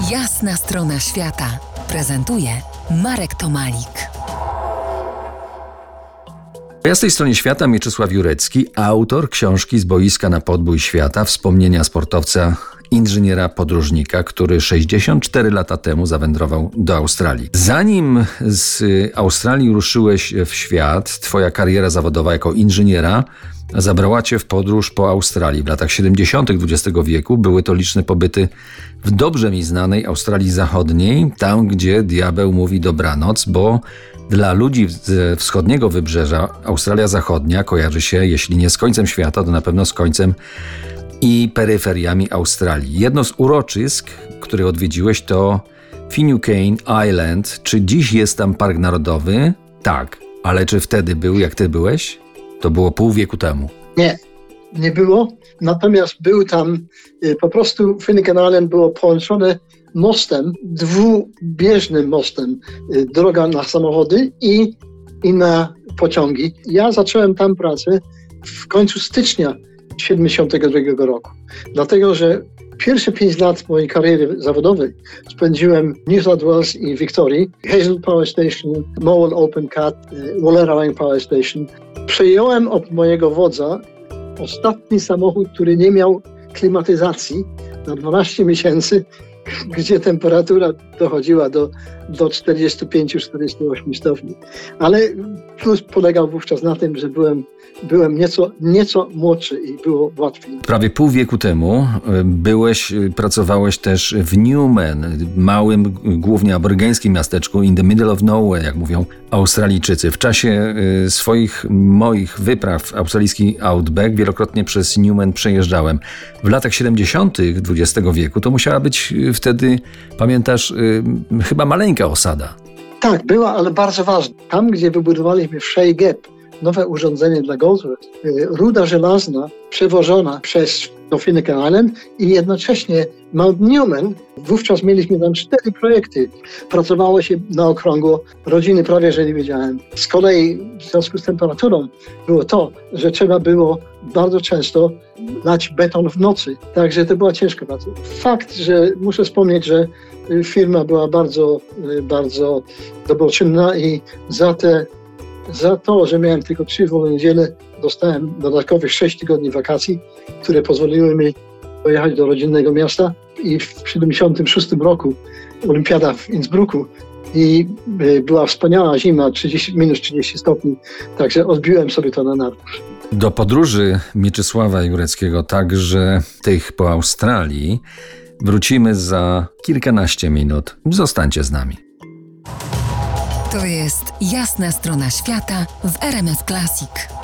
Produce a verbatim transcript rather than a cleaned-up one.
Jasna strona świata prezentuje Marek Tomalik. Po jasnej stronie świata Mieczysław Jurecki, autor książki Z boiska na podbój świata, wspomnienia sportowca, inżyniera, podróżnika, który sześćdziesiąt cztery lata temu zawędrował do Australii. Zanim z Australii ruszyłeś w świat, twoja kariera zawodowa jako inżyniera zabrała cię w podróż po Australii. W latach siedemdziesiątych dwudziestego wieku były to liczne pobyty w dobrze mi znanej Australii Zachodniej, tam gdzie diabeł mówi dobranoc, bo dla ludzi ze wschodniego wybrzeża Australia Zachodnia kojarzy się, jeśli nie z końcem świata, to na pewno z końcem i peryferiami Australii. Jedno z uroczysk, które odwiedziłeś, to Finucane Island. Czy dziś jest tam park narodowy? Tak, ale czy wtedy był, jak ty byłeś? To było pół wieku temu. Nie, nie było. Natomiast był tam, po prostu Finucane Island było połączone mostem, dwubieżnym mostem, droga na samochody i, i na pociągi. Ja zacząłem tam pracę w końcu stycznia siedemdziesiątego drugiego roku. Dlatego, że pierwsze pięć lat mojej kariery zawodowej spędziłem w New South Wales i Wiktorii, Hazel Power Station, Mowal Open Cut, Wallerang Power Station. Przejąłem od mojego wodza ostatni samochód, który nie miał klimatyzacji na dwanaście miesięcy, gdzie temperatura dochodziła do, do czterdziestu pięciu do czterdziestu ośmiu stopni. Ale plus polegał wówczas na tym, że byłem, byłem nieco, nieco młodszy i było łatwiej. Prawie pół wieku temu byłeś, pracowałeś też w Newman, małym, głównie aborygeńskim miasteczku in the middle of nowhere, jak mówią Australijczycy. W czasie swoich, moich wypraw w australijski outback wielokrotnie przez Newman przejeżdżałem. W latach siedemdziesiątych dwudziestego wieku to musiała być wtedy, pamiętasz, chyba maleńka osada. Tak, była, ale bardzo ważna. Tam, gdzie wybudowaliśmy w Shay Gap nowe urządzenie dla Goldsworth, ruda żelazna przewożona przez do Finucane Island i jednocześnie Mount Newman. Wówczas mieliśmy tam cztery projekty. Pracowało się na okrągło, rodziny prawie że nie wiedziałem. Z kolei w związku z temperaturą było to, że trzeba było bardzo często lać beton w nocy. Także to była ciężka praca. Fakt, że muszę wspomnieć, że firma była bardzo, bardzo dobroczynna i za te Za to, że miałem tylko trzy wolne niedziele, dostałem dodatkowych sześć tygodni wakacji, które pozwoliły mi pojechać do rodzinnego miasta. I w siedemdziesiątym szóstym roku olimpiada w Innsbrucku i była wspaniała zima, trzydzieści, minus trzydzieści stopni, także odbiłem sobie to na nartach. Do podróży Mieczysława Jureckiego, także tych po Australii, wrócimy za kilkanaście minut. Zostańcie z nami. To jest Jasna strona świata w R M F Classic.